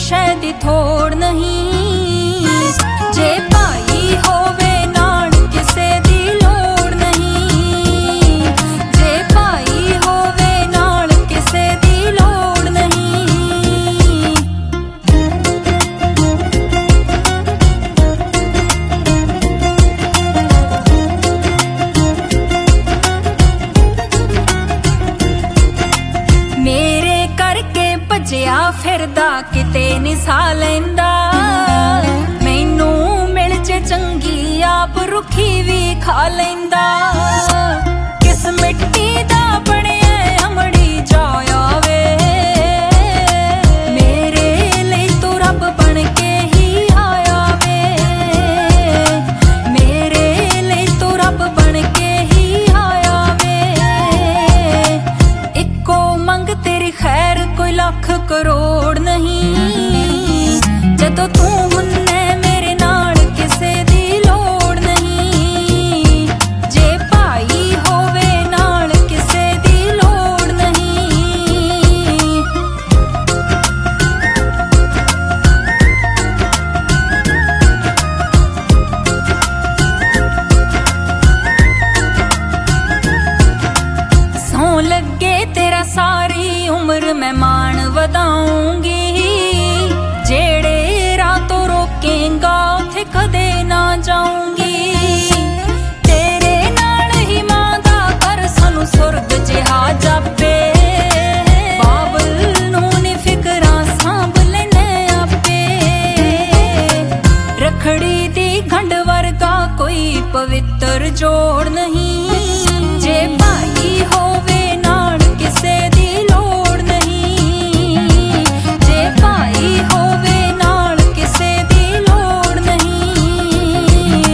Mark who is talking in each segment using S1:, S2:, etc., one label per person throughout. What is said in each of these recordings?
S1: शै दी थोड़ नहीं। जे भाई होवे नाल किसे दी लोड़ नहीं। जे भाई होवे नाल किसे दी लोड़ नहीं। मेरे करके भज्जिया फिरदा किते नी सा लैंदा। मैनू मिल जे चंगी आप रुखी भी खा लैंदा। किस मिट्टी दा बणिया अमड़ी जाया वे। मेरे लिए तू रब बन के ही आया वे। मेरे लिए तू रब बन के ही आया वे। इको मंग तेरी खैर कोई लाख करोड़ नहीं। जदों तू हुन्ने मेरे नाल किसे दी लोड़ नहीं। जे भाई होवे नाल किसे दी लोड़ नहीं। सौं लगे तेरा सारी उम्र मैं मान वधाऊंगी। जेड़े रातों रोकेंगा उथे कदे ना जाऊंगी। तेरे नाल ही मां दा कर सानू सुरग जिहा जापे। बाबल नू नी फिकरां सांभ लेने आपे। रखड़ी दी गंढ वर्गा कोई पवित्र जोड़ नहीं। जे भाई होवे नाल किसे दी लोड़ नहीं। जे भाई होवे नाल किसे दी लोड़ नहीं।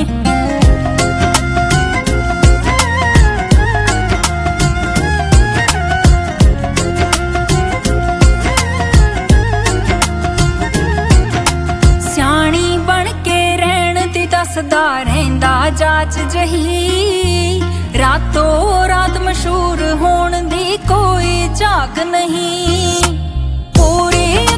S1: सियाणी बन के रहन दी दसदा रहिंदा जाच जही। रातों रात मशहूर होण दी कोई झाक नहीं। पूरी